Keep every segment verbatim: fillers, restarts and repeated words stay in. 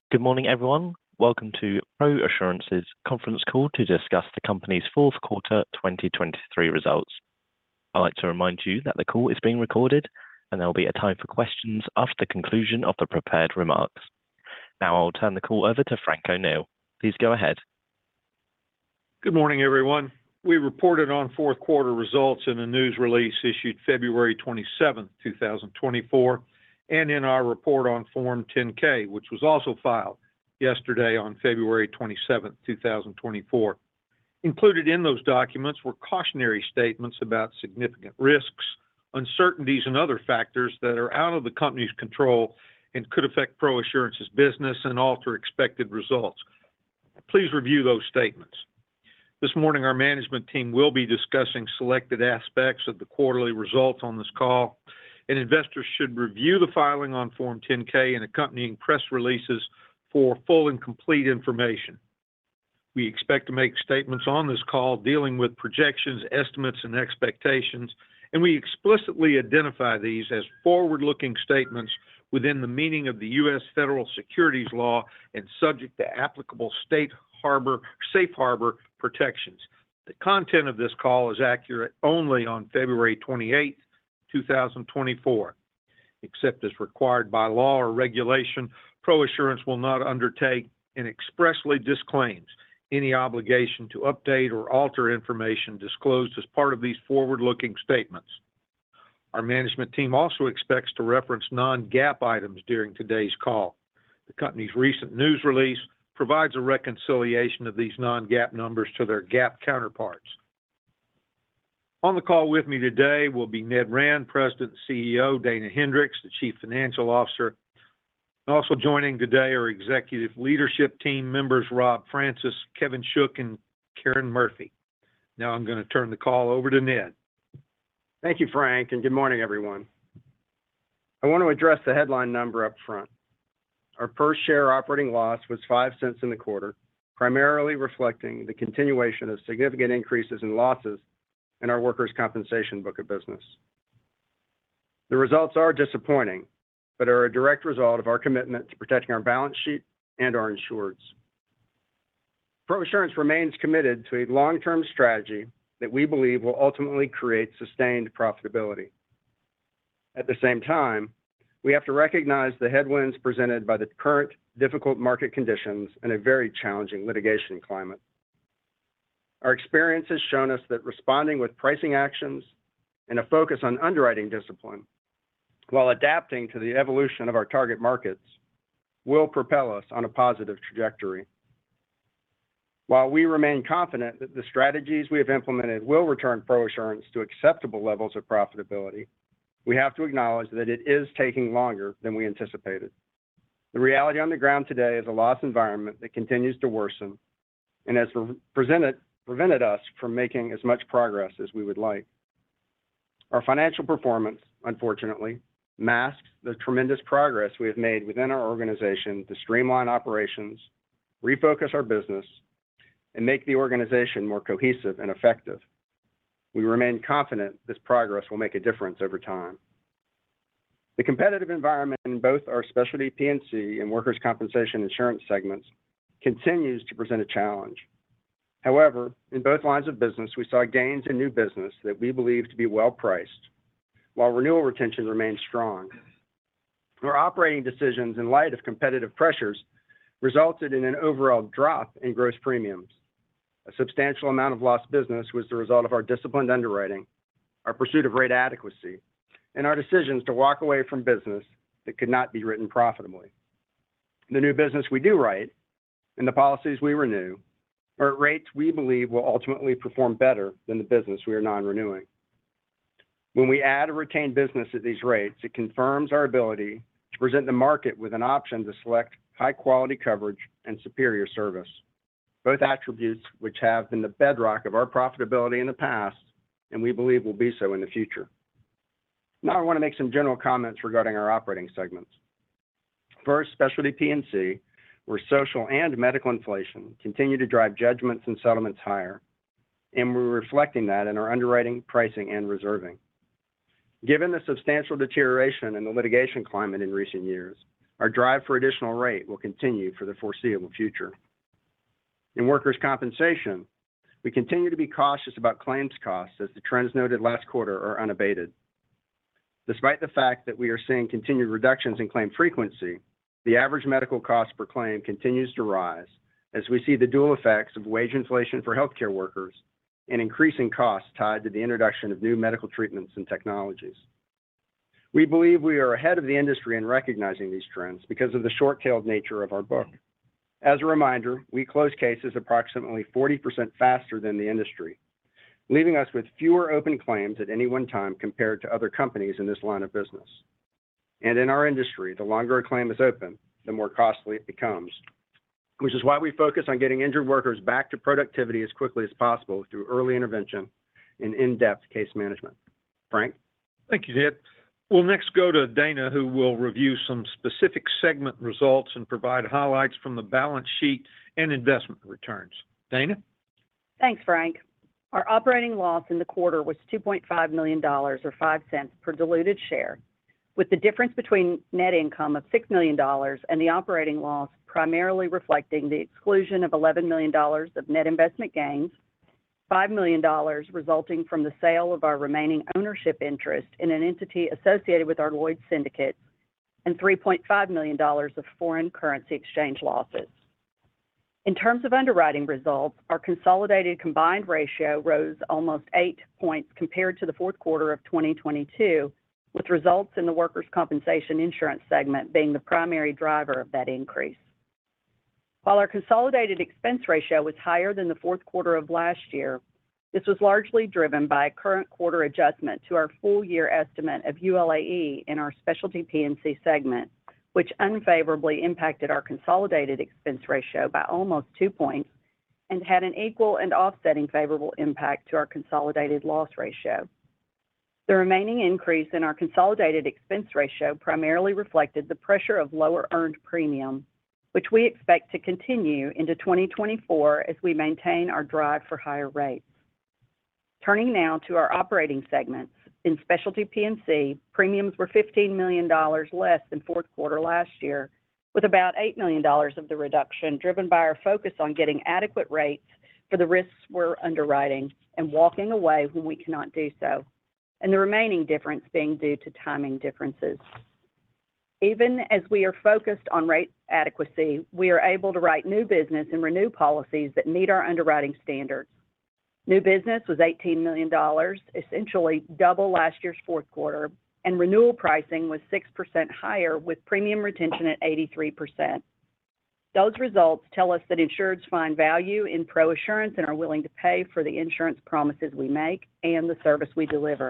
Good morning, everyone. Welcome to ProAssurance's conference call to discuss the company's fourth quarter twenty twenty-three results. I'd like to remind you that the call is being recorded, and there will be a time for questions after the conclusion of the prepared remarks. Now I'll turn the call over to Frank O'Neill. Please go ahead. Good morning, everyone. We reported on fourth quarter results in a news release issued February twenty-seventh, twenty twenty-four, and in our report on Form ten K, which was also filed yesterday on February twenty-seventh, twenty twenty-four. Included in those documents were cautionary statements about significant risks, uncertainties, and other factors that are out of the company's control and could affect ProAssurance's business and alter expected results. Please review those statements. This morning, our management team will be discussing selected aspects of the quarterly results on this call, and investors should review the filing on Form ten K and accompanying press releases for full and complete information. We expect to make statements on this call dealing with projections, estimates, and expectations, and we explicitly identify these as forward-looking statements within the meaning of the U S federal securities law and subject to applicable state harbor, safe harbor protections. The content of this call is accurate only on February twenty-eighth, twenty twenty-four. Except as required by law or regulation, ProAssurance will not undertake and expressly disclaims any obligation to update or alter information disclosed as part of these forward-looking statements. Our management team also expects to reference non-GAAP items during today's call. The company's recent news release provides a reconciliation of these non-GAAP numbers to their GAAP counterparts. On the call with me today will be Ned Rand, President and C E O, Dana Hendricks, the Chief Financial Officer. Also joining today are executive leadership team members Rob Francis, Kevin Shook, and Karen Murphy. Now I'm going to turn the call over to Ned. Thank you, Frank, and good morning, everyone. I want to address the headline number up front. Our per share operating loss was five cents in the quarter, primarily reflecting the continuation of significant increases in losses in our workers' compensation book of business. The results are disappointing, but are a direct result of our commitment to protecting our balance sheet and our insureds. ProAssurance remains committed to a long-term strategy that we believe will ultimately create sustained profitability. At the same time, we have to recognize the headwinds presented by the current difficult market conditions and a very challenging litigation climate. Our experience has shown us that responding with pricing actions and a focus on underwriting discipline while adapting to the evolution of our target markets will propel us on a positive trajectory. While we remain confident that the strategies we have implemented will return ProAssurance to acceptable levels of profitability, we have to acknowledge that it is taking longer than we anticipated. The reality on the ground today is a loss environment that continues to worsen and has presented, prevented us from making as much progress as we would like. Our financial performance, unfortunately, masks the tremendous progress we have made within our organization to streamline operations, refocus our business, and make the organization more cohesive and effective. We remain confident this progress will make a difference over time. The competitive environment in both our specialty P and C and workers' compensation insurance segments continues to present a challenge. However, in both lines of business, we saw gains in new business that we believe to be well priced, while renewal retention remains strong. Our operating decisions in light of competitive pressures resulted in an overall drop in gross premiums. A substantial amount of lost business was the result of our disciplined underwriting, our pursuit of rate adequacy, and our decisions to walk away from business that could not be written profitably. The new business we do write and the policies we renew are at rates we believe will ultimately perform better than the business we are non-renewing. When we add or retain business at these rates, it confirms our ability to present the market with an option to select high-quality coverage and superior service, both attributes which have been the bedrock of our profitability in the past and we believe will be so in the future. Now I want to make some general comments regarding our operating segments. First, specialty P and C, where social and medical inflation continue to drive judgments and settlements higher, and we're reflecting that in our underwriting, pricing, and reserving. Given the substantial deterioration in the litigation climate in recent years, Our drive for additional rate will continue for the foreseeable future. In workers' compensation, we continue to be cautious about claims costs as the trends noted last quarter are unabated. Despite the fact that we are seeing continued reductions in claim frequency, the average medical cost per claim continues to rise as we see the dual effects of wage inflation for healthcare workers and increasing costs tied to the introduction of new medical treatments and technologies. We believe we are ahead of the industry in recognizing these trends because of the short-tailed nature of our book. As a reminder, we close cases approximately forty percent faster than the industry, leaving us with fewer open claims at any one time compared to other companies in this line of business. And in our industry, the longer a claim is open, the more costly it becomes, which is why we focus on getting injured workers back to productivity as quickly as possible through early intervention and in-depth case management. Frank? Thank you, Ned. We'll next go to Dana, who will review some specific segment results and provide highlights from the balance sheet and investment returns. Dana? Thanks, Frank. Our operating loss in the quarter was two point five million dollars or five cents per diluted share, with the difference between net income of six million dollars and the operating loss primarily reflecting the exclusion of eleven million dollars of net investment gains, five million dollars resulting from the sale of our remaining ownership interest in an entity associated with our Lloyd's syndicate, and three point five million dollars of foreign currency exchange losses. In terms of underwriting results, our consolidated combined ratio rose almost eight points compared to the fourth quarter of twenty twenty-two, with results in the workers' compensation insurance segment being the primary driver of that increase. While our consolidated expense ratio was higher than the fourth quarter of last year, this was largely driven by a current quarter adjustment to our full-year estimate of U L A E in our specialty P and C segment, which unfavorably impacted our consolidated expense ratio by almost two points and had an equal and offsetting favorable impact to our consolidated loss ratio. The remaining increase in our consolidated expense ratio primarily reflected the pressure of lower earned premium, which we expect to continue into twenty twenty-four as we maintain our drive for higher rates. Turning now to our operating segments, in specialty P and C, premiums were fifteen million dollars less than fourth quarter last year, with about eight million dollars of the reduction driven by our focus on getting adequate rates for the risks we're underwriting and walking away when we cannot do so, and the remaining difference being due to timing differences. Even as we are focused on rate adequacy, we are able to write new business and renew policies that meet our underwriting standards. New business was eighteen million dollars, essentially double last year's fourth quarter, and renewal pricing was six percent higher with premium retention at eighty-three percent. Those results tell us that insureds find value in ProAssurance and are willing to pay for the insurance promises we make and the service we deliver.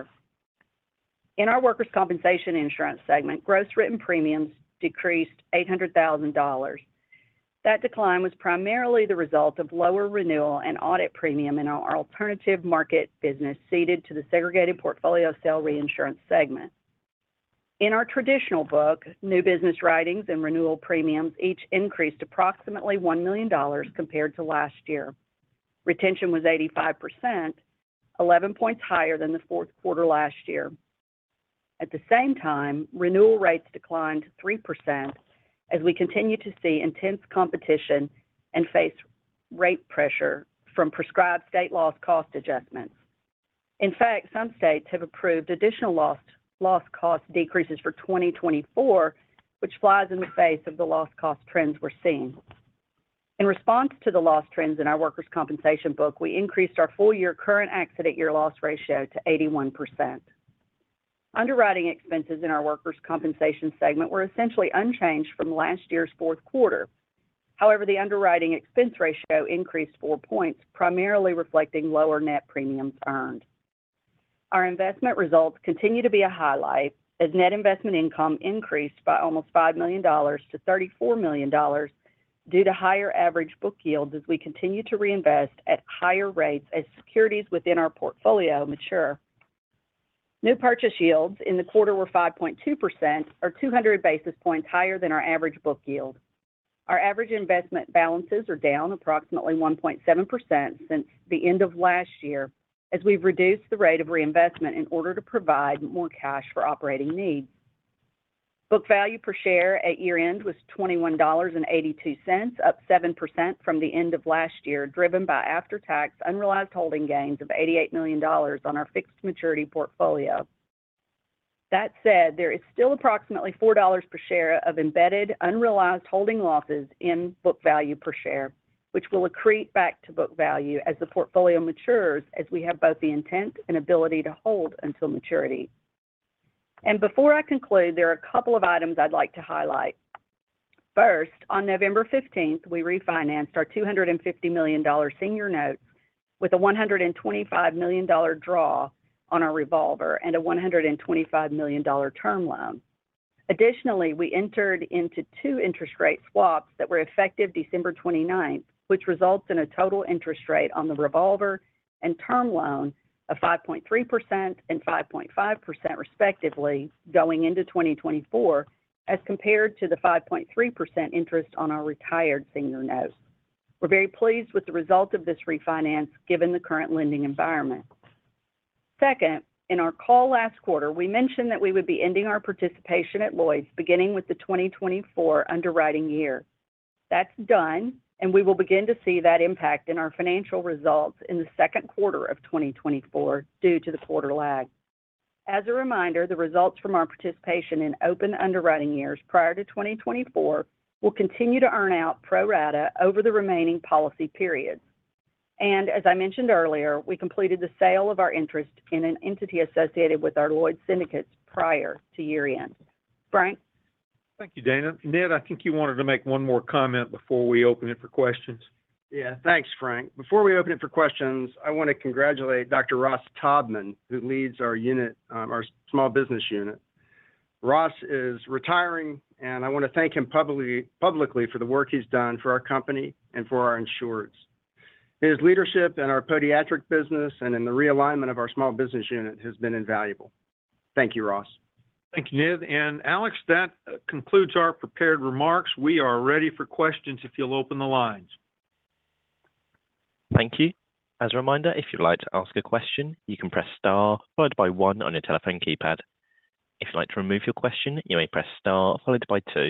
In our workers' compensation insurance segment, gross written premiums decreased eight hundred thousand dollars. That decline was primarily the result of lower renewal and audit premium in our alternative market business ceded to the segregated portfolio sale reinsurance segment. In our traditional book, new business writings and renewal premiums each increased approximately one million dollars compared to last year. Retention was eighty-five percent, eleven points higher than the fourth quarter last year. At the same time, renewal rates declined three percent as we continue to see intense competition and face rate pressure from prescribed state loss cost adjustments. In fact, some states have approved additional loss, loss cost decreases for twenty twenty-four, which flies in the face of the loss cost trends we're seeing. In response to the loss trends in our workers' compensation book, we increased our full-year current accident year loss ratio to eighty-one percent. Underwriting expenses in our workers' compensation segment were essentially unchanged from last year's fourth quarter. However, the underwriting expense ratio increased four points, primarily reflecting lower net premiums earned. Our investment results continue to be a highlight as net investment income increased by almost five million dollars to thirty-four million dollars due to higher average book yields as we continue to reinvest at higher rates as securities within our portfolio mature. New purchase yields in the quarter were five point two percent, or two hundred basis points higher than our average book yield. Our average investment balances are down approximately one point seven percent since the end of last year, as we've reduced the rate of reinvestment in order to provide more cash for operating needs. Book value per share at year-end was twenty-one dollars and eighty-two cents, up seven percent from the end of last year, driven by after-tax unrealized holding gains of eighty-eight million dollars on our fixed maturity portfolio. That said, there is still approximately four dollars per share of embedded unrealized holding losses in book value per share, which will accrete back to book value as the portfolio matures, as we have both the intent and ability to hold until maturity. And before I conclude, there are a couple of items I'd like to highlight. First, on November fifteenth, we refinanced our two hundred fifty million dollars senior notes with a one hundred twenty-five million dollars draw on our revolver and a one hundred twenty-five million dollars term loan. Additionally, we entered into two interest rate swaps that were effective December twenty-ninth, which results in a total interest rate on the revolver and term loan of five point three percent and five point five percent respectively going into twenty twenty-four, as compared to the five point three percent interest on our retired senior notes. We're very pleased with the result of this refinance given the current lending environment. Second, in our call last quarter, we mentioned that we would be ending our participation at Lloyd's beginning with the twenty twenty-four underwriting year. That's done, and we will begin to see that impact in our financial results in the second quarter of twenty twenty-four due to the quarter lag. As a reminder, the results from our participation in open underwriting years prior to twenty twenty-four will continue to earn out pro rata over the remaining policy periods. And as I mentioned earlier, we completed the sale of our interest in an entity associated with our Lloyd's syndicates prior to year-end. Frank? Thank you, Dana. Ned, I think you wanted to make one more comment before we open it for questions. Yeah, thanks, Frank. Before we open it for questions, I want to congratulate Doctor Ross Taubman, who leads our unit, um, our small business unit. Ross is retiring, and I want to thank him publicly, publicly for the work he's done for our company and for our insureds. His leadership in our podiatric business and in the realignment of our small business unit has been invaluable. Thank you, Ross. Thank you, Ned. And Alex, that concludes our prepared remarks. We are ready for questions if you'll open the lines. Thank you. As a reminder, if you'd like to ask a question, you can press star followed by one on your telephone keypad. If you'd like to remove your question, you may press star followed by two.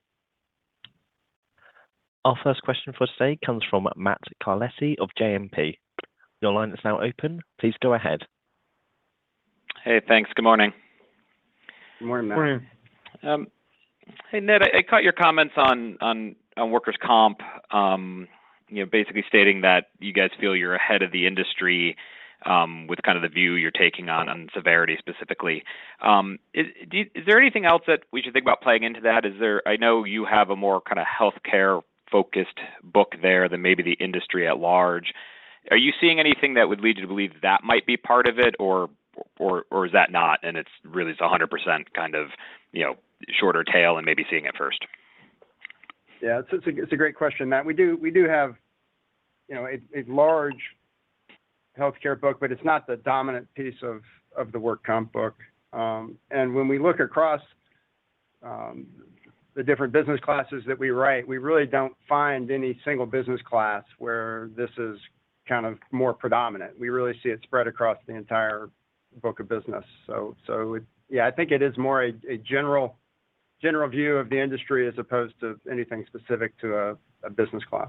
Our first question for today comes from Matt Carletti of J M P. Your line is now open. Please go ahead. Hey, thanks. Good morning. Good morning, Matt. Morning. Um, hey, Ned, I, I caught your comments on on, on workers' comp. Um, you know, basically stating that you guys feel you're ahead of the industry um, with kind of the view you're taking on on severity specifically. Um, is, do you, is there anything else that we should think about playing into that? Is there? I know you have a more kind of healthcare focused book there than maybe the industry at large. Are you seeing anything that would lead you to believe that might be part of it, or or or is that not, and it's really it's one hundred percent kind of, you know, shorter tail and maybe seeing it first? Yeah, it's, it's, a, it's a great question, Matt. We do we do have, you know, a, a large healthcare book, but it's not the dominant piece of, of the work comp book. Um, and when we look across um, the different business classes that we write, we really don't find any single business class where this is kind of more predominant. We really see it spread across the entire book of business. So, so it, yeah, I think it is more a, a general general view of the industry as opposed to anything specific to a, a business class.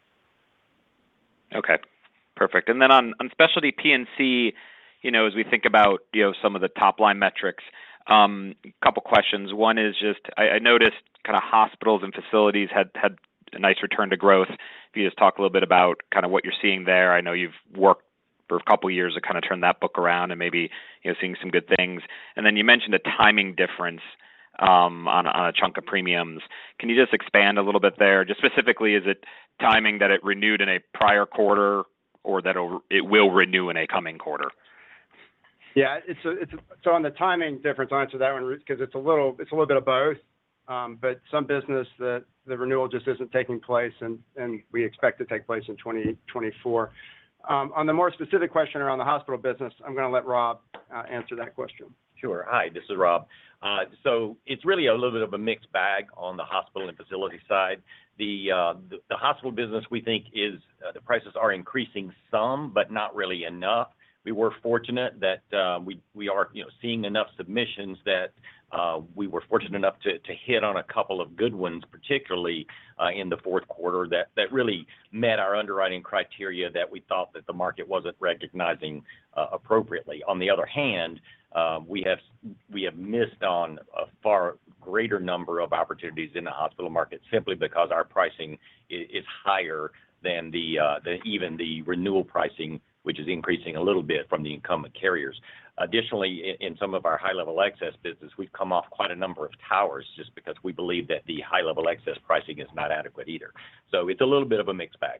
Okay, perfect. And then on, on specialty P and C, you know, as we think about, you know, some of the top line metrics, um, a couple questions. One is just, I, I noticed kind of hospitals and facilities had, had a nice return to growth. If you just talk a little bit about kind of what you're seeing there. I know you've worked for a couple of years to kind of turn that book around and maybe, you know, seeing some good things. And then you mentioned a timing difference um, on, on a chunk of premiums. Can you just expand a little bit there? Just specifically, is it timing that it renewed in a prior quarter or that it'll, it will renew in a coming quarter? Yeah, it's a, it's a, so on the timing difference, I'll answer that one because it's a little it's a little bit of both. Um, but some business that the renewal just isn't taking place, and, and we expect to take place in twenty twenty-four. Um, on the more specific question around the hospital business, I'm going to let Rob uh, answer that question. Sure. Hi, this is Rob. Uh, so it's really a little bit of a mixed bag on the hospital and facility side. The uh, the, the hospital business, we think, is uh, the prices are increasing some, but not really enough. We were fortunate that uh, we we are you know seeing enough submissions that Uh, we were fortunate enough to, to hit on a couple of good ones, particularly uh, in the fourth quarter, that, that really met our underwriting criteria that we thought that the market wasn't recognizing uh, appropriately. On the other hand, uh, we have we have missed on a far greater number of opportunities in the hospital market simply because our pricing is, is higher than the, uh, the even the renewal pricing, which is increasing a little bit from the incumbent carriers. Additionally, in, in some of our high-level excess business, we've come off quite a number of towers just because we believe that the high-level excess pricing is not adequate either. So it's a little bit of a mixed bag.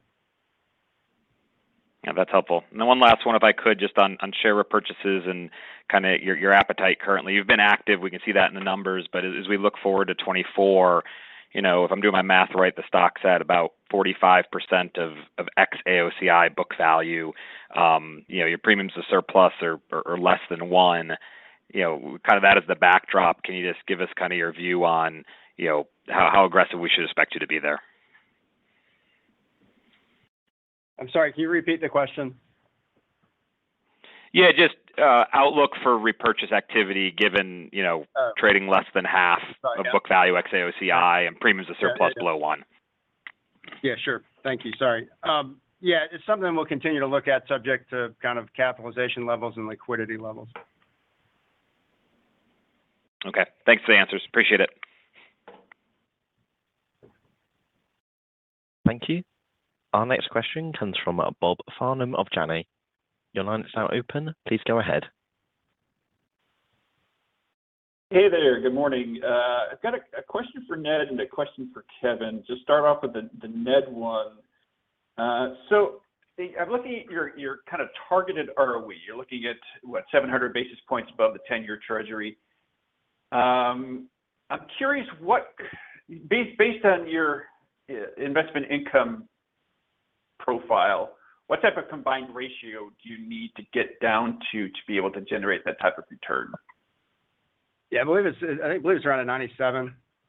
Yeah, that's helpful. And then one last one, if I could, just on, on share repurchases and kind of your, your appetite currently. You've been active. We can see that in the numbers. But as, as we look forward to twenty-four, you know, if I'm doing my math right, the stock's at about forty-five percent of, of ex-A O C I book value. Um, you know, your premiums to surplus are, are, are less than one. You know, kind of that as the backdrop. Can you just give us kind of your view on, you know, how, how aggressive we should expect you to be there? I'm sorry, can you repeat the question? Yeah, just uh, outlook for repurchase activity given, you know, Uh, trading less than half sorry, of yeah. book value ex-A O C I and premiums to Yeah, surplus yeah, yeah. below one. Yeah, sure. Thank you. Sorry. Um, yeah, it's something we'll continue to look at, subject to kind of capitalization levels and liquidity levels. Okay. Thanks for the answers. Appreciate it. Thank you. Our next question comes from Bob Farnham of Janney. Your line is now open. Please go ahead. Hey there. Good morning. Uh, I've got a, a question for Ned and a question for Kevin. Just start off with the, the Ned one. Uh, so I'm looking at your, your kind of targeted R O E. You're looking at, what, seven hundred basis points above the ten-year Treasury. Um, I'm curious what, based, based on your investment income profile, what type of combined ratio do you need to get down to to be able to generate that type of return? Yeah, I believe it's I think I believe it's around a ninety-seven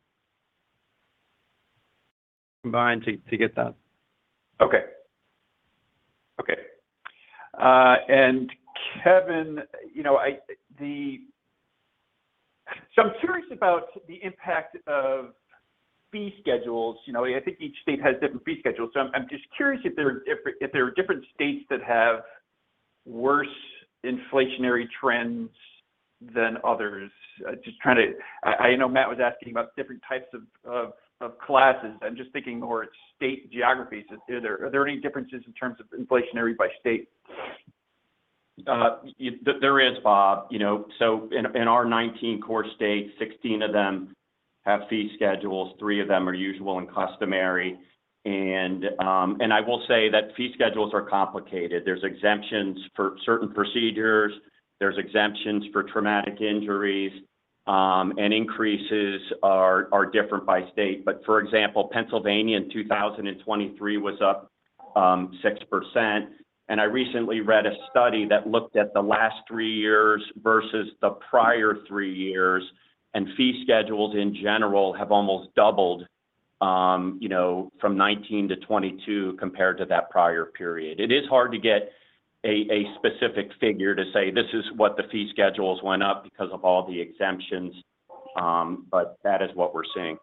combined to, to get that. Okay. Okay. Uh, and Kevin, you know, I the so I'm curious about the impact of fee schedules. You know, I think each state has different fee schedules. So I'm, I'm just curious if there, if, if there are different states that have worse inflationary trends than others. Uh, just trying to, I, I know Matt was asking about different types of, of, of classes. I'm just thinking more at state geographies. Are there, are there any differences in terms of inflationary by state? Uh, you, there is, Bob. You know, so in, in our nineteen core states, sixteen of them have fee schedules. Three of them are usual and customary. And um, and I will say that fee schedules are complicated. There's exemptions for certain procedures. There's exemptions for traumatic injuries, um, and increases are are different by state. But for example, Pennsylvania in two thousand twenty-three was up um, six percent. And I recently read a study that looked at the last three years versus the prior three years, and fee schedules in general have almost doubled, um, you know, from nineteen to twenty-two compared to that prior period. It is hard to get a, a specific figure to say this is what the fee schedules went up because of all the exemptions, um, but that is what we're seeing.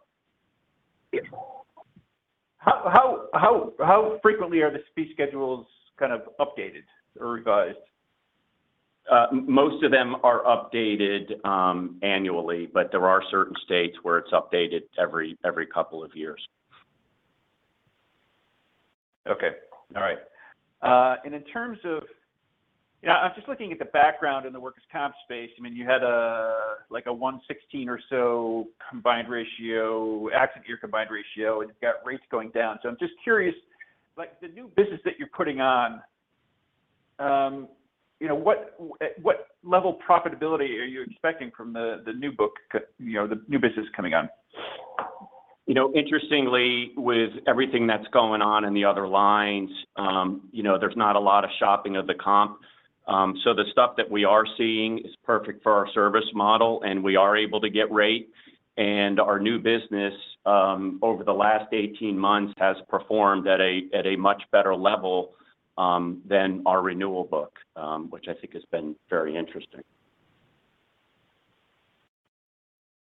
How, how, how, how frequently are the fee schedules kind of updated or revised? Uh, most of them are updated um, annually, but there are certain states where it's updated every every couple of years. Okay, all right. Uh, and in terms of, you know, I'm just looking at the background in the workers' comp space. I mean, you had a like a one sixteen or so combined ratio, accident year combined ratio, and you've got rates going down. So I'm just curious, like the new business that you're putting on, um, you know, what what level profitability are you expecting from the, the new book, you know, the new business coming on? You know, interestingly, with everything that's going on in the other lines, um, you know, there's not a lot of shopping of the comp. Um, so the stuff that we are seeing is perfect for our service model, and we are able to get rate. And our new business um, over the last eighteen months has performed at a at a much better level um, than our renewal book, um, which I think has been very interesting.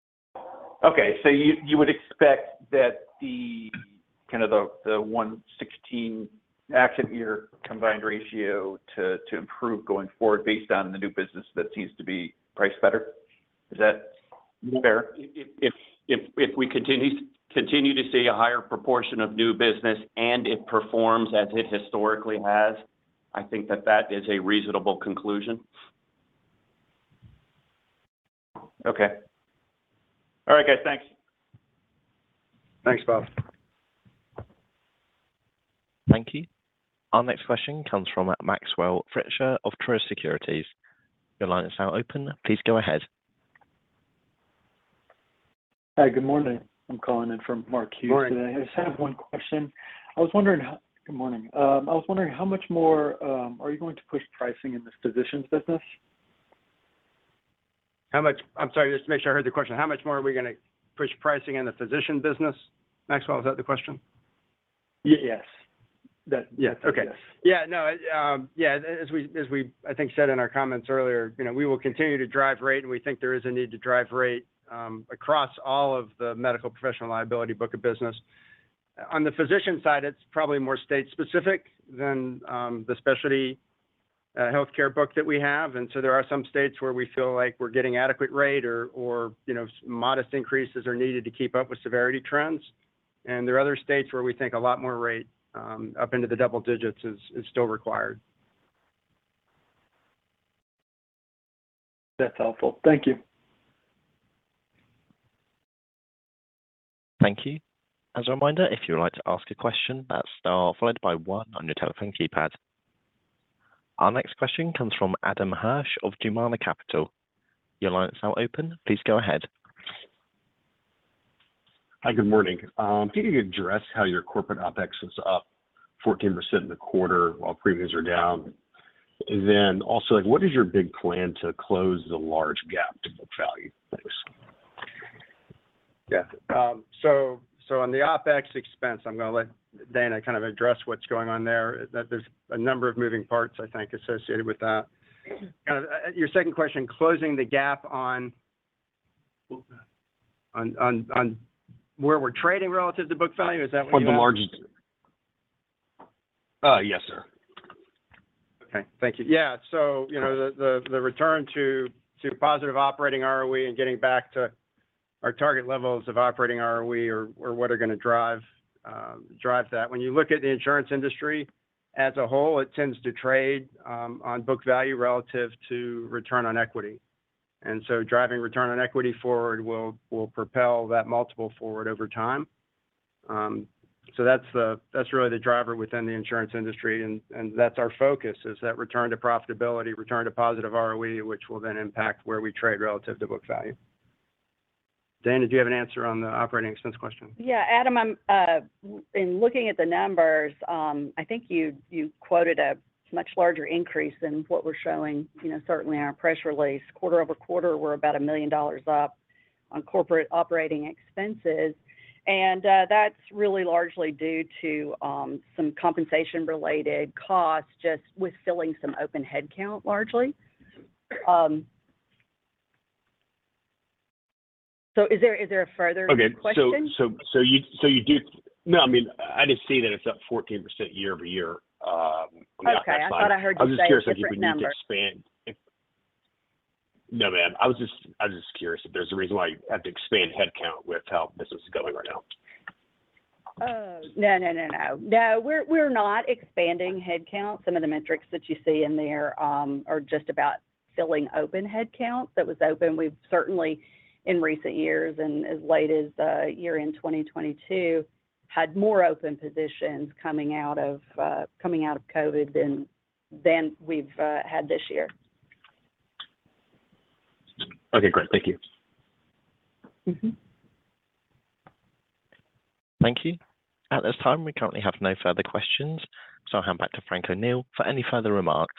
Okay, so you, you would expect that the kind of the, the one sixteen accident year combined ratio to, to improve going forward based on the new business that seems to be priced better? Is that fair? If, if, if, if we continue, continue to see a higher proportion of new business and it performs as it historically has, I think that that is a reasonable conclusion. Okay. All right, guys, thanks. Thanks, Bob. Thank you. Our next question comes from Maxwell Fritscher of Truist Securities. Your line is now open. Please go ahead. Hi, good morning. I'm calling in from Mark Hughes Morning. today. I just have one question. I was wondering, how, good morning. Um, I was wondering how much more um, are you going to push pricing in this physicians business? How much, I'm sorry, just to make sure I heard the question. How much more are we going to push pricing in the physician business? Maxwell, is that the question? Y- yes. That, Yeah, that's it, okay. yes. Yeah, no, um, yeah, as we, as we, I think, said in our comments earlier, you know, we will continue to drive rate, and we think there is a need to drive rate um, across all of the medical professional liability book of business. On the physician side, it's probably more state-specific than um, the specialty uh, healthcare book that we have, and so there are some states where we feel like we're getting adequate rate, or, or you know, modest increases are needed to keep up with severity trends, and there are other states where we think a lot more rate Um, up into the double digits is, is still required. That's helpful. Thank you. Thank you. As a reminder, if you would like to ask a question, that's star followed by one on your telephone keypad. Our next question comes from Adam Hirsch of Jumana Capital. Your line is now open. Please go ahead. Hi, good morning. Um, If you could address how your corporate OpEx was up fourteen percent in the quarter while premiums are down. And then also, like, what is your big plan to close the large gap to book value? Thanks. Yeah. Um, so, so on the OpEx expense, I'm going to let Dana kind of address what's going on there. That there's a number of moving parts, I think, associated with that. Kind of uh, your second question, closing the gap on on on on where we're trading relative to book value. Is that what For you the asked? largest. Uh, yes, sir. Okay, thank you. Yeah, so, you know, the, the, the return to, to positive operating R O E and getting back to our target levels of operating R O E or, or what are going to drive, um, drive that. When you look at the insurance industry as a whole, it tends to trade um, on book value relative to return on equity. And so driving return on equity forward will, will propel that multiple forward over time. Um, So that's the that's really the driver within the insurance industry, and, and that's our focus, is that return to profitability, return to positive R O E, which will then impact where we trade relative to book value. Dana, do you have an answer on the operating expense question? Yeah, Adam, I'm uh, in looking at the numbers. Um, I think you you quoted a much larger increase than what we're showing. You know, certainly in our press release, quarter over quarter, we're about a million dollars up on corporate operating expenses. And uh, that's really largely due to um, some compensation-related costs, just with filling some open headcount, largely. Um, so, is there is there a further Okay, question? so so so you so you do no, I mean I just see that it's up fourteen percent year over year. Um, on the Okay, I side. thought I heard I you was say just curious a if you different would need number. to expand. If, no, ma'am. I was just I was just curious if there's a reason why you have to expand headcount with how business is going right now. Oh, no, no, no, no. No, we're we're not expanding headcount. Some of the metrics that you see in there um, are just about filling open headcount that was open. We've certainly, in recent years and as late as uh, year end twenty twenty-two, had more open positions coming out of uh, coming out of COVID than than we've uh, had this year. Okay, great. Thank you. Mm-hmm. Thank you. At this time, we currently have no further questions, so I'll hand back to Frank O'Neill for any further remarks.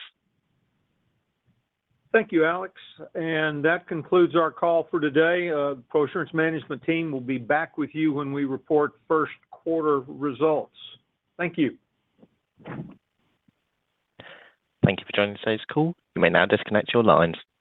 Thank you, Alex. And that concludes our call for today. Uh, ProAssurance management team will be back with you when we report first quarter results. Thank you. Thank you for joining today's call. You may now disconnect your lines.